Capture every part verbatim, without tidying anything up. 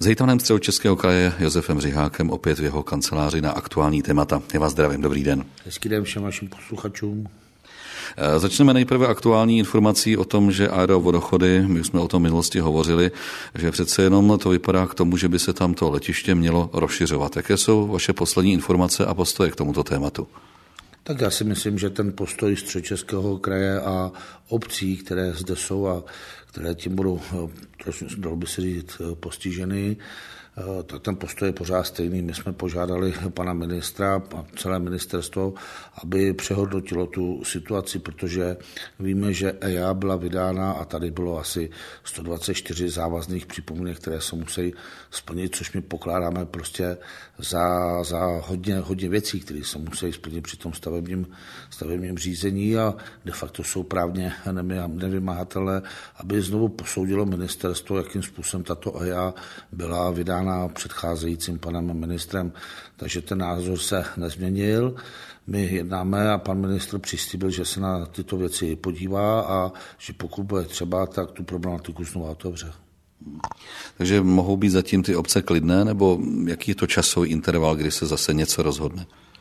hejtmanem Středočeského kraje Josefem Řihákem opět v jeho kanceláři na aktuální témata. Já vás zdravím, dobrý den. Hezký den všem vašim posluchačům. Začneme nejprve aktuální informací o tom, že aerovodochody, my jsme o tom v minulosti hovořili, že přece jenom to vypadá k tomu, že by se tam to letiště mělo rozšiřovat. Jaké jsou vaše poslední informace a postoje k tomuto tématu? Tak já si myslím, že ten postoj Středočeského kraje a obcí, které zde jsou a které tím budou, dalo by se říct, postiženy, tak ten postoj je pořád stejný. My jsme požádali pana ministra a celé ministerstvo, aby přehodnotilo tu situaci, protože víme, že E I A byla vydána a tady bylo asi sto dvacet čtyři závazných připomínek, které se musí splnit, což my pokládáme prostě za, za hodně, hodně věcí, které se musí splnit při tom stavebním, stavebním řízení a de facto jsou právně nevymahatelné, aby znovu posoudilo ministerstvo, jakým způsobem tato E I A byla vydána předcházejícím panem ministrem. Takže ten názor se nezměnil. My jednáme a pan ministr přislíbil, že se na tyto věci podívá a že pokud bude třeba, tak tu problematiku znovu otevře. Takže mohou být zatím ty obce klidné, nebo jaký je to časový interval, kdy se zase něco rozhodne?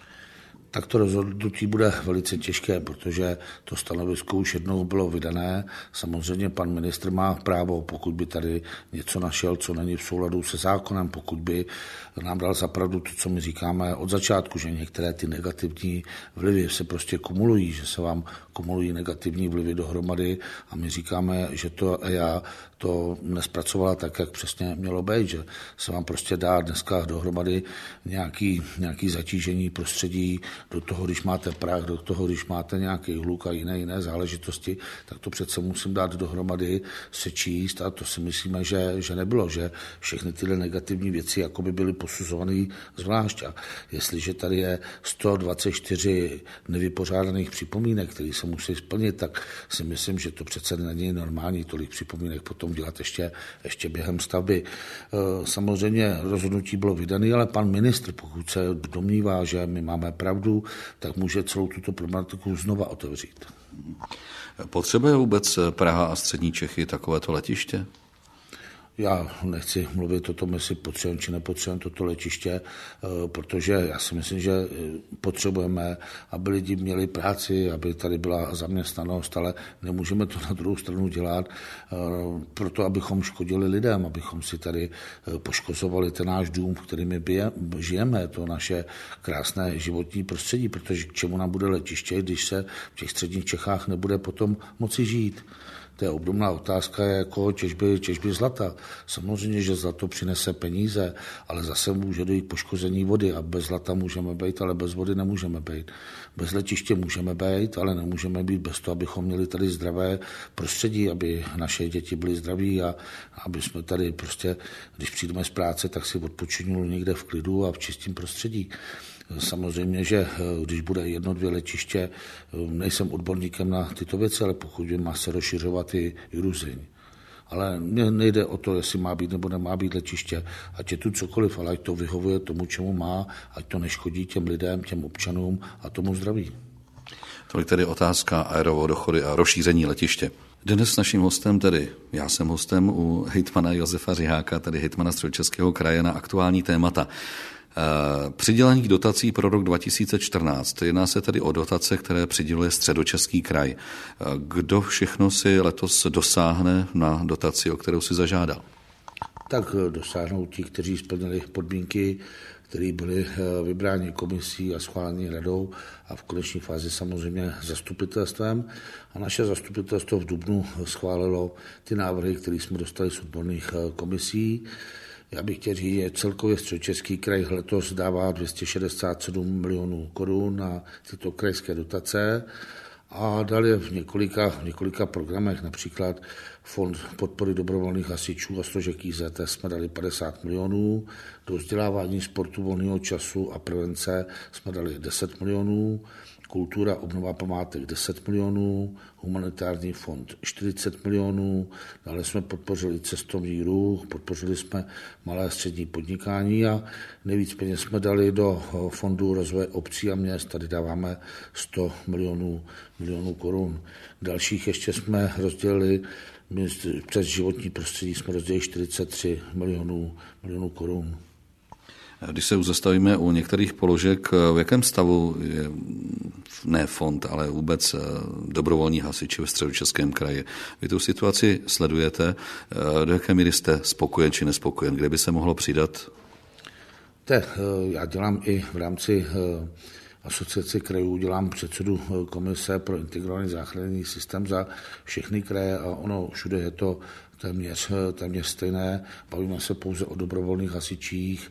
Tak to rozhodnutí bude velice těžké, protože to stanovisko už jednou bylo vydané. Samozřejmě pan ministr má právo, pokud by tady něco našel, co není v souladu se zákonem, pokud by nám dal za pravdu to, co my říkáme od začátku, že některé ty negativní vlivy se prostě kumulují, že se vám kumulují negativní vlivy dohromady a my říkáme, že to E I A to nespracovala tak, jak přesně mělo být, že se vám prostě dá dneska dohromady nějaký, nějaký zatížení prostředí do toho, když máte prach, do toho, když máte nějaký hluk a jiné jiné záležitosti, tak to přece musím dát dohromady, sečíst a to si myslíme, že, že nebylo, že všechny tyhle negativní věci jako by byly posuzované zvlášť. A jestliže tady je sto dvacet čtyři nevypořádaných připomínek, které se musí splnit, tak si myslím, že to přece není normální tolik připomínek potom dělat ještě, ještě během stavby. Samozřejmě rozhodnutí bylo vydané, ale pan ministr, pokud se domnívá, že my máme pravdu, tak může celou tuto problematiku znova otevřít. Potřebuje vůbec Praha a střední Čechy takovéto letiště? Já nechci mluvit o tom, jestli potřebujeme či nepotřebujeme toto letiště, protože já si myslím, že potřebujeme, aby lidi měli práci, aby tady byla zaměstnanost, ale nemůžeme to na druhou stranu dělat proto, abychom škodili lidem, abychom si tady poškozovali ten náš dům, v kterým my žijeme, to naše krásné životní prostředí, protože k čemu nám bude letiště, když se v těch středních Čechách nebude potom moci žít. To je obdobná otázka jako těžby, těžby zlata. Samozřejmě, že zlato přinese peníze, ale zase může dojít poškození vody a bez zlata můžeme být, ale bez vody nemůžeme být. Bez letiště můžeme být, ale nemůžeme být bez toho, abychom měli tady zdravé prostředí, aby naše děti byly zdraví a aby jsme tady prostě, když přijdeme z práce, tak si odpočinuli někde v klidu a v čistém prostředí. Samozřejmě, že když bude jedno, dvě letiště, nejsem odborníkem na tyto věci, ale pokud by má se rozšiřovat i, i Ruzyň. Ale mně nejde o to, jestli má být nebo nemá být letiště. Ať je tu cokoliv, ale ať to vyhovuje tomu, čemu má, ať to neškodí těm lidem, těm občanům a tomu zdraví. Tolik tedy otázka aerovodochody a rozšíření letiště. Dnes s naším hostem, tedy já jsem hostem u hejtmana Josefa Řiháka, tedy hejtmana Středočeského kraje na aktuální témata. Přidělení dotací pro rok dva tisíce čtrnáct. Jedná se tedy o dotace, které přiděluje Středočeský kraj. Kdo všechno si letos dosáhne na dotaci, o kterou si zažádal? Tak dosáhnou ti, kteří splnili podmínky, které byly vybráni komisí a schválení radou a v konečné fázi samozřejmě zastupitelstvem. A naše zastupitelstvo v dubnu schválilo ty návrhy, které jsme dostali z odborných komisí. Já bych chtěl říct, že celkově Středočeský kraj letos dává dvě stě šedesát sedm milionů korun na tyto krajské dotace a dal je v několika, v několika programech, například Fond podpory dobrovolných hasičů a složek I Z T jsme dali padesát milionů, do vzdělávání sportu, volného času a prevence jsme dali deset milionů, kultura, obnova památek deset milionů, humanitární fond čtyřicet milionů, dále jsme podpořili cestovní ruch, podpořili jsme malé a střední podnikání a nejvíc peněz jsme dali do fondu rozvoje obcí a měst, tady dáváme sto milionů, milionů korun. Dalších ještě jsme rozdělili My přes životní prostředí jsme rozdělili čtyřicet tři milionů, milionů korun. Když se zastavíme u některých položek, v jakém stavu je ne fond, ale vůbec dobrovolní hasiči ve Středočeském kraji? Vy tu situaci sledujete, do jaké míry jste spokojen či nespokojen, kde by se mohlo přidat? Te, já dělám i v rámci asociace krajů, dělám předsedu komise pro integrovaný záchranný systém za všechny kraje a ono všude je to téměř, téměř stejné. Bavíme se pouze o dobrovolných hasičích.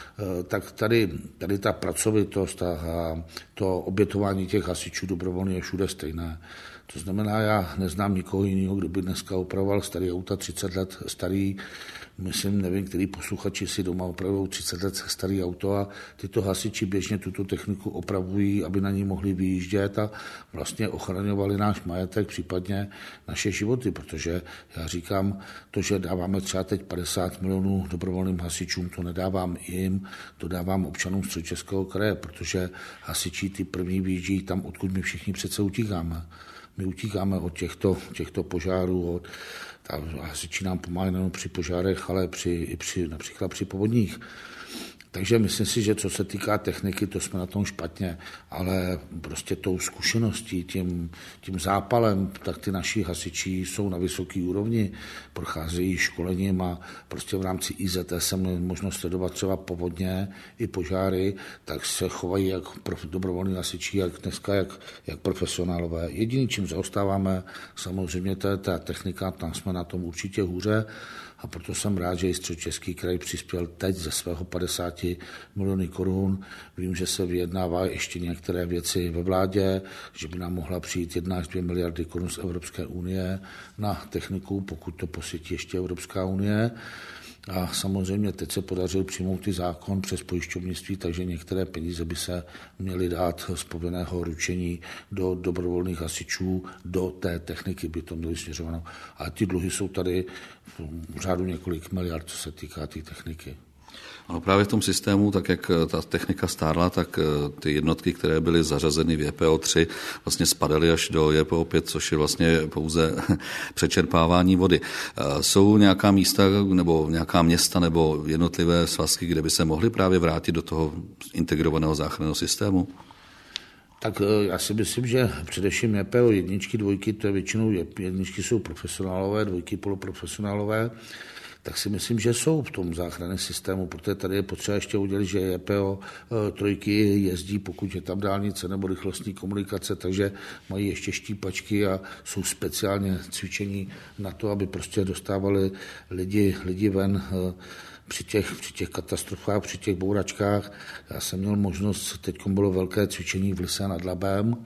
Tak tady, tady ta pracovitost a to obětování těch hasičů dobrovolně je všude stejné. To znamená, já neznám nikoho jiného, kdo by dneska opravoval starý auta, třicet let starý. Myslím, nevím, který posluchači si doma opravují třicet let starý auto a tyto hasiči běžně tuto techniku opravují, aby na ní mohli vyjíždět a vlastně ochraňovali náš majetek, případně naše životy, protože já říkám, to, že dáváme třeba teď padesát milionů dobrovolným hasičům, to nedávám jim, to dávám občanům Středočeského kraje, protože hasiči ty první vyjíždějí tam, odkud my všichni přece utíkáme. My utíkáme od těchto, těchto požárů, od, hasiči nám pomáhají nejen při požárech, ale při, i při, například při povodních. Takže myslím si, že co se týká techniky, to jsme na tom špatně, ale prostě tou zkušeností, tím, tím zápalem, tak ty naši hasiči jsou na vysoké úrovni, procházejí školením a prostě v rámci I Z T jsem možnost sledovat třeba povodně i požáry, tak se chovají jak dobrovolní hasiči, jak dneska, jak, jak profesionálové. Jediný, čím zaostáváme, samozřejmě to je ta technika, tam jsme na tom určitě hůře, a proto jsem rád, že i Středočeský kraj přispěl teď ze svého padesát miliony korun. Vím, že se vyjednává ještě některé věci ve vládě, že by nám mohla přijít jedna až dvě miliardy korun z Evropské unie na techniku, pokud to posvětí ještě Evropská unie. A samozřejmě teď se podařil přijmout i zákon přes pojišťovnictví, takže některé peníze by se měly dát z povinného ručení do dobrovolných hasičů, do té techniky by to měly směřováno. Ale ty dluhy jsou tady v řádu několik miliard, co se týká té techniky. Ale právě v tom systému, tak jak ta technika stárla, tak ty jednotky, které byly zařazeny v J P O tři, vlastně spadaly až do J P O pět, což je vlastně pouze přečerpávání vody. Jsou nějaká místa nebo nějaká města nebo jednotlivé svazky, kde by se mohly právě vrátit do toho integrovaného záchranného systému? Tak já si myslím, že především J P O jedničky, dvojky, to je většinou jedničky jsou profesionálové, dvojky poloprofesionálové, tak si myslím, že jsou v tom záchranném systému, protože tady je potřeba ještě udělat, že J P O trojky jezdí, pokud je tam dálnice nebo rychlostní komunikace, takže mají ještě štípačky a jsou speciálně cvičení na to, aby prostě dostávali lidi, lidi ven při těch, při těch katastrofách, při těch bouračkách. Já jsem měl možnost, teď bylo velké cvičení v Lise nad Labem,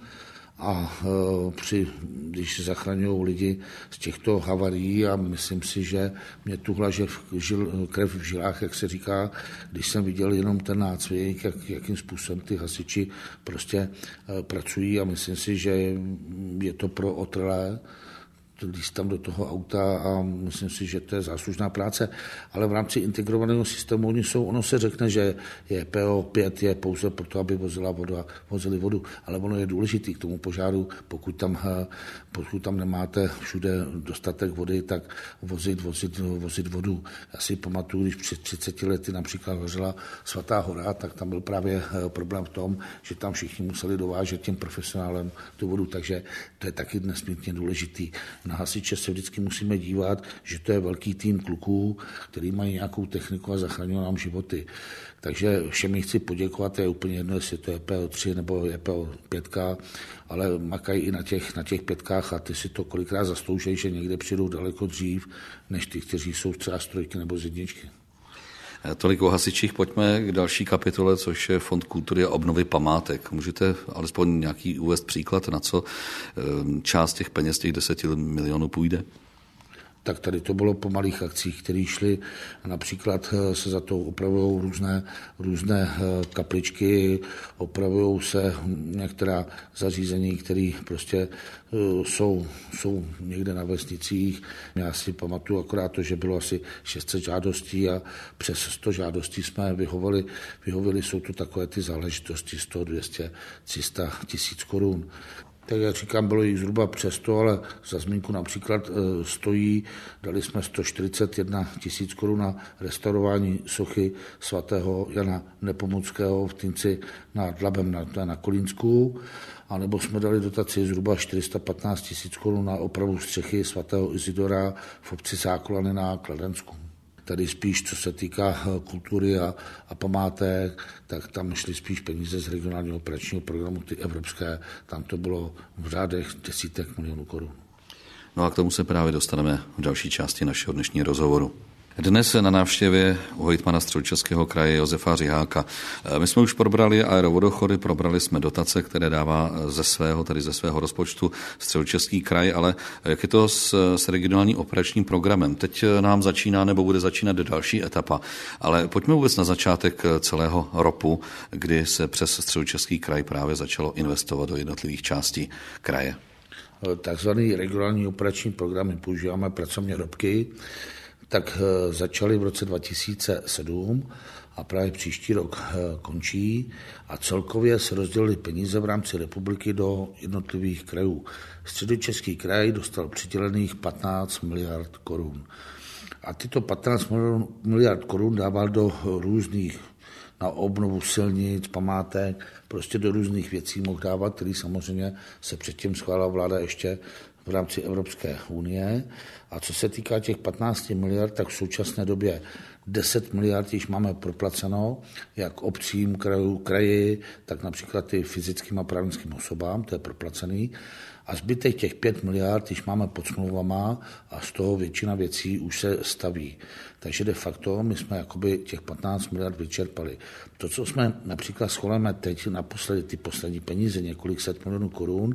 a při, když zachraňují lidi z těchto havarií a myslím si, že mě tuhla že žil, krev v žilách, jak se říká, když jsem viděl jenom ten nácvik, jak, jakým způsobem ty hasiči prostě pracují a myslím si, že je to pro otrlé, líst tam do toho auta a myslím si, že to je záslužná práce. Ale v rámci integrovaného systému oni jsou, ono se řekne, že J P O pět je pouze proto, aby vozila voda, vozili vodu, ale ono je důležitý k tomu požáru, pokud tam, pokud tam nemáte všude dostatek vody, tak vozit, vozit, vozit vodu. Já si pamatuju, když před třiceti lety například hořela Svatá hora, tak tam byl právě problém v tom, že tam všichni museli dovážet těm profesionálem tu vodu, takže to je taky nesmírně důležitý. Na hasiče se vždycky musíme dívat, že to je velký tým kluků, který mají nějakou techniku a zachraňují nám životy. Takže všem chci poděkovat, je úplně jedno, jestli to je J P O tři nebo J P O pět, ale makají i na těch, na těch pětkách a ty si to kolikrát zaslouží, že někde přijdou daleko dřív, než ty, kteří jsou třeba z trojky nebo z jedničky. Tolik o hasičích, pojďme k další kapitole, což je Fond kultury a obnovy památek. Můžete alespoň nějaký uvést příklad, na co část těch peněz, těch deseti milionů půjde? Tak tady to bylo po malých akcích, které šly, například se za to opravují různé, různé kapličky, opravují se některá zařízení, které prostě jsou, jsou někde na vesnicích. Já si pamatuju akorát to, že bylo asi šest set žádostí a přes sto žádostí jsme vyhovali, vyhovili, jsou to takové ty záležitosti sto, dvě stě, tři sta tisíc korun. Tak jak říkám, bylo jich zhruba přes to, ale za zmínku například stojí, dali jsme sto čtyřicet jedna tisíc korun na restaurování sochy svatého Jana Nepomuckého v Týnci nad Labem na, na Kolínsku, anebo jsme dali dotaci zhruba čtyři sta patnáct tisíc korun na opravu střechy svatého Izidora v obci Sákolany na Kladensku. Tady spíš, co se týká kultury a, a památek, tak tam šly spíš peníze z regionálního operačního programu, ty evropské, tam to bylo v řádech desítek milionů korun. No a k tomu se právě dostaneme v další části našeho dnešního rozhovoru. Dnes na návštěvě u hejtmana Středočeského kraje Josefa Řiháka. My jsme už probrali aerovodochody, probrali jsme dotace, které dává ze svého, tedy ze svého rozpočtu Středočeský kraj, ale jak je to s, s regionálním operačním programem? Teď nám začíná nebo bude začínat další etapa, ale pojďme vůbec na začátek celého ropu, kdy se přes Středočeský kraj právě začalo investovat do jednotlivých částí kraje. Takzvaný regionální operační program, my používáme pracovně robky, tak začaly v roce dva tisíce sedm a právě příští rok končí a celkově se rozdělily peníze v rámci republiky do jednotlivých krajů. Středočeský kraj dostal přidělených patnáct miliard korun. A tyto patnáct miliard korun dával do různých, na obnovu silnic, památek, prostě do různých věcí mohl dávat, který samozřejmě se předtím schválila vláda ještě v rámci Evropské unie. A co se týká těch patnáct miliard, tak v současné době deset miliard již máme proplaceno, jak obcím, kraju, kraji, tak například ty fyzickým a právnickým osobám, to je proplacený. A zbytek těch pět miliard již máme pod smlouvama a z toho většina věcí už se staví. Takže de facto my jsme jakoby těch patnáct miliard vyčerpali. To, co jsme například schválíme teď naposledy, ty poslední peníze, několik set milionů korun,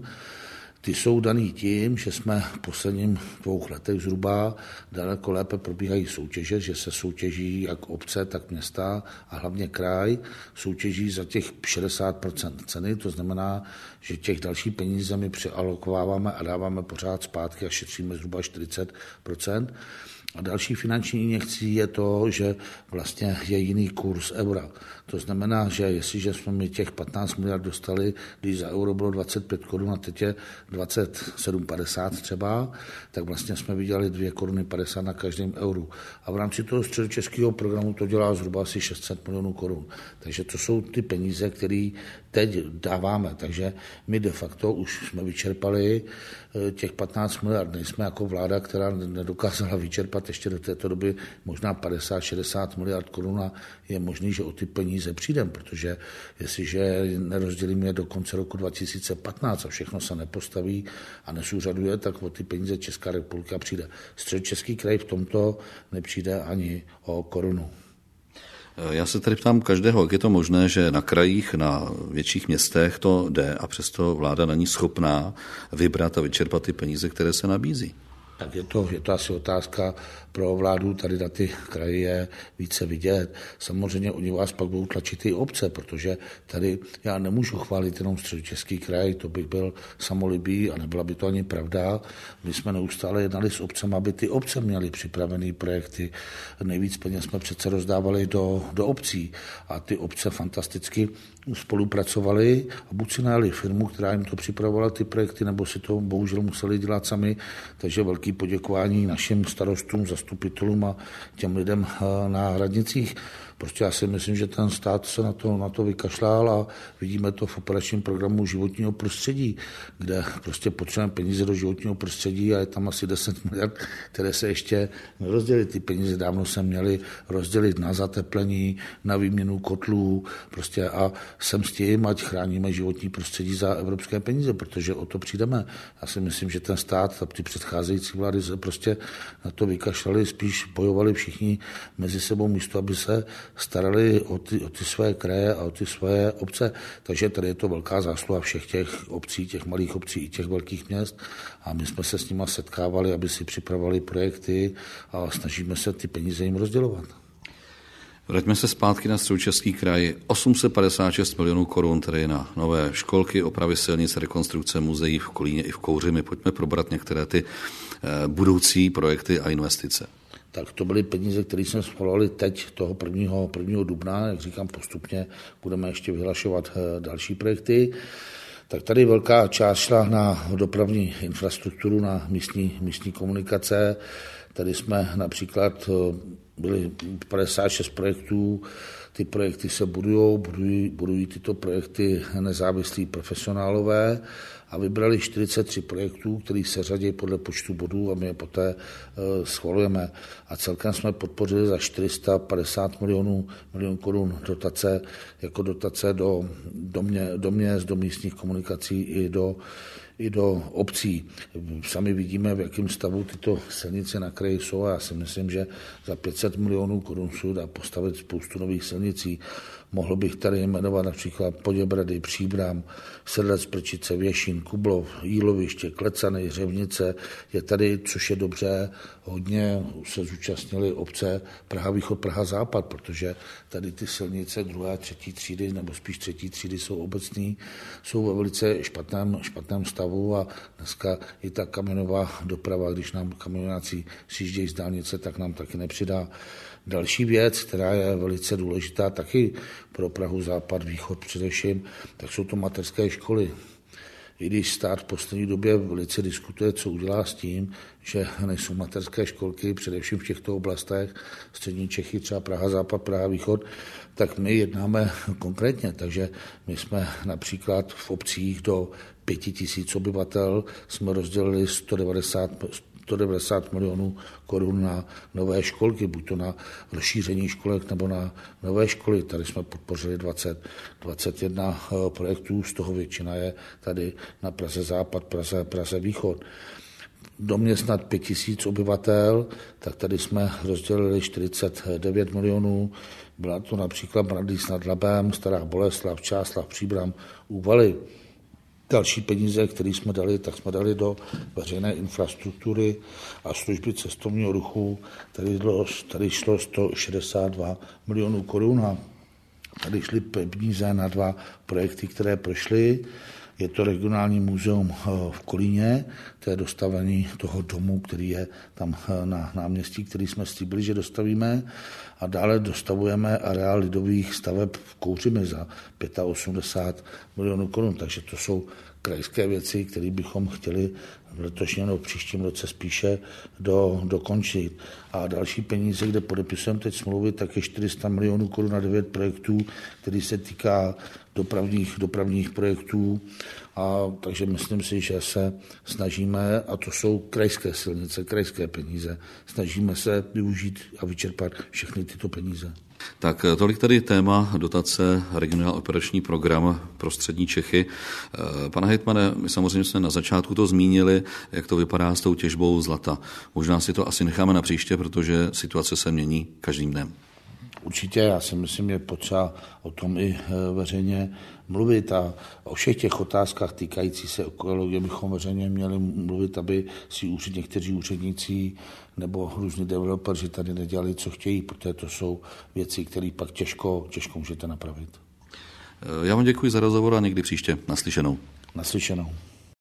ty jsou daný tím, že jsme v posledním dvou letech zhruba daleko lépe probíhají soutěže, že se soutěží jak obce, tak města a hlavně kraj soutěží za těch šedesát procent ceny, to znamená, že těch další peníze my přealokováváme a dáváme pořád zpátky a šetříme zhruba čtyřicet procent. A další finanční injekcí je to, že vlastně je jiný kurz eura. To znamená, že jestliže jsme mi těch patnáct miliard dostali, když za euro bylo dvacet pět korun a teď je dvacet sedm padesát třeba, tak vlastně jsme vydělali dvě koruny padesát na každém euru. A v rámci toho středočeského programu to dělá zhruba asi šest set milionů korun. Takže to jsou ty peníze, které teď dáváme. Takže my de facto už jsme vyčerpali těch patnáct miliard. Nejsme jako vláda, která nedokázala vyčerpat ještě do této doby možná padesát šedesát miliard korun a je možný, že o ty peníze přijdeme, protože jestliže nerozdělíme do konce roku dva tisíce patnáct a všechno se nepostaví a nesúřaduje, tak o ty peníze Česká republika přijde. Středočeský kraj v tomto nepřijde ani o korunu. Já se tady ptám každého, jak je to možné, že na krajích, na větších městech to jde a přesto vláda není schopná vybrat a vyčerpat ty peníze, které se nabízí. Tak je to, je to asi otázka pro vládu, tady na ty kraje více vidět. Samozřejmě oni vás pak budou tlačit i obce, protože tady já nemůžu chválit jenom Středočeský kraj, to bych byl samolibý a nebyla by to ani pravda. My jsme neustále jednali s obcem, aby ty obce měly připravené projekty. Nejvíc peněz jsme přece rozdávali do, do obcí a ty obce fantasticky spolupracovali a buď si najali firmu, která jim to připravovala ty projekty, nebo si to bohužel museli dělat sami, takže velký poděkování našim starostům, zastupitelům a těm lidem na radnicích. Prostě já si myslím, že ten stát se na to, na to vykašlal a vidíme to v operačním programu životního prostředí, kde prostě potřebujeme peníze do životního prostředí a je tam asi deset miliard, které se ještě nerozdělily. Ty peníze dávno se měly rozdělit na zateplení, na výměnu kotlů prostě a sem s tím, ať chráníme životní prostředí za evropské peníze, protože o to přijdeme. Já si myslím, že ten stát a ty předcházející vlády se prostě na to vykašlali, spíš bojovali všichni mezi sebou místo, aby se starali o ty, o ty své kraje a o ty své obce. Takže tady je to velká zásluha všech těch obcí, těch malých obcí i těch velkých měst. A my jsme se s nimi setkávali, aby si připravovali projekty a snažíme se ty peníze jim rozdělovat. Vraťme se zpátky na Středočeský kraj. osm set padesát šest milionů korun tedy na nové školky, opravy silnic, rekonstrukce muzeí v Kolíně i v Kouřimi. Pojďme probrat některé ty budoucí projekty a investice. Tak to byly peníze, které jsme schvalovali teď toho prvního, prvního dubna, jak říkám, postupně budeme ještě vyhlašovat další projekty. Tak tady velká část šla na dopravní infrastrukturu, na místní, místní komunikace. Tady jsme například byli padesát šest projektů, ty projekty se budují, budují, budují tyto projekty nezávislí profesionálové a vybrali čtyřicet tři projektů, který se řadí podle počtu bodů a my je poté schvalujeme. A celkem jsme podpořili za čtyři sta padesát milionů, milionů korun dotace, jako dotace do, do, mě, do měst, do místních komunikací i do i do obcí. Sami vidíme, v jakém stavu tyto silnice na kraji jsou a já si myslím, že za pět set milionů korun se dá postavit spoustu nových silnicí. Mohl bych tady jmenovat například Poděbrady, Příbram, Sedlec, Prčice, Věšín, Kublov, Jíloviště, Klecany, Řevnice. Je tady, což je dobře, hodně se zúčastnili obce Praha Východ, Praha Západ, protože tady ty silnice druhé, třetí třídy, nebo spíš třetí třídy jsou obecný, jsou ve velice špatném, špatném stavu a dneska i ta kamionová doprava, když nám kamionáci sjíždějí z dálnice, tak nám taky nepřidá. Další věc, která je velice důležitá taky pro Prahu Západ, Východ především, tak jsou to mateřské školy. I když stát v poslední době velice diskutuje, co udělá s tím, že nejsou mateřské školky, především v těchto oblastech, střední Čechy, třeba Praha Západ, Praha Východ, tak my jednáme konkrétně. Takže my jsme například v obcích do pěti tisíc obyvatel jsme rozdělili sto devadesát milionů korun na nové školky, buď to na rozšíření školek nebo na nové školy. Tady jsme podpořili dvacet, dvacet jedna projektů, z toho většina je tady na Praze Západ, Praze, Praze Východ. Do měst nad pět tisíc obyvatel, tak tady jsme rozdělili čtyřicet devět milionů. Byla to například Brandýs nad Labem, Stará Boleslav, Čáslav, Příbram, Úvaly. Další peníze, které jsme dali, tak jsme dali do veřejné infrastruktury a služby cestovního ruchu. Tady, bylo, tady šlo sto šedesát dva milionů korun a tady šly peníze na dva projekty, které prošly. Je to regionální muzeum v Kolíně, to je dostavení toho domu, který je tam na náměstí, který jsme slíbili, že dostavíme. A dále dostavujeme areál lidových staveb v Kouřimi za osmdesát pět milionů korun. Takže to jsou krajské věci, které bychom chtěli v letošním nebo v příštím roce spíše do, dokončit. A další peníze, kde podepisujeme teď smlouvy, tak je čtyři sta milionů korun na devět projektů, který se týká dopravních, dopravních projektů. A takže myslím si, že se snažíme, a to jsou krajské silnice, krajské peníze, snažíme se využít a vyčerpat všechny tyto peníze. Tak tolik tady téma dotace regionální operační program pro střední Čechy. Pane hejtmane, my samozřejmě jsme na začátku to zmínili, jak to vypadá s tou těžbou zlata. Možná si to asi necháme na příště, protože situace se mění každým dnem. Určitě, já si myslím, je potřeba o tom i veřejně mluvit a o všech těch otázkách týkající se ekologie bychom veřejně měli mluvit, aby si úřad, někteří úředníci nebo různí developeři tady nedělali, co chtějí, protože to jsou věci, které pak těžko, těžko můžete napravit. Já vám děkuji za rozhovor a někdy příště. Naslyšenou. Naslyšenou.